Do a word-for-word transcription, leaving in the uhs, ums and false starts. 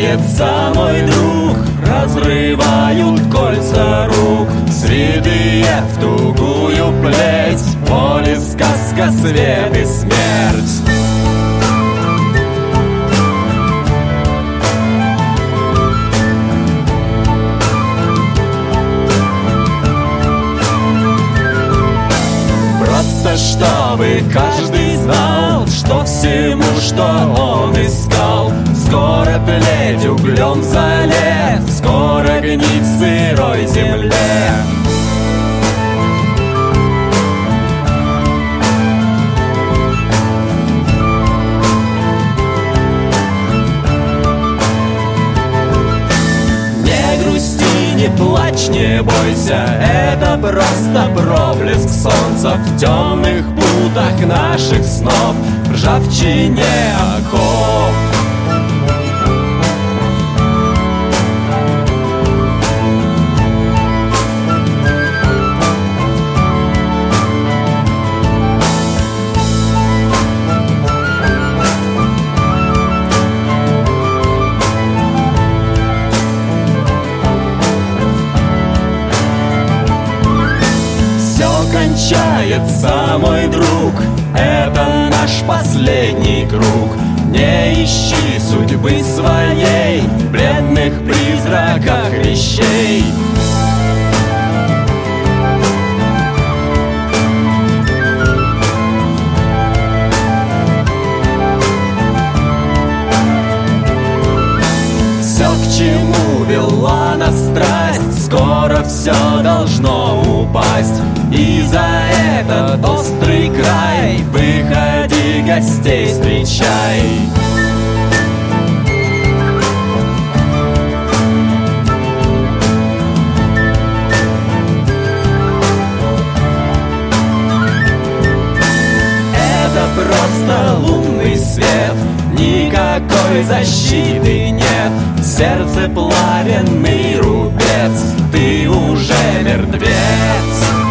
кончается, мой друг, разрывают кольца рук, свитые в тугую плеть, поле, сказка, свет и смерть. Просто чтобы каждый знал, что всему, что он искал, скоро тлеть углем в зале, скоро гнить в сырой земле. Не грусти, не плачь, не бойся, это просто проблеск солнца в темных путах наших снов, в ржавчине оков. Кончается, мой друг, это наш последний круг. Не ищи судьбы своей в бледных призраках вещей. Все, к чему вела нас страсть, скоро все должно упасть. И за этот острый край выходи, гостей встречай. Это просто лунный свет, никакой защиты нет. В сердце пламенный рубец, ты уже мертвец.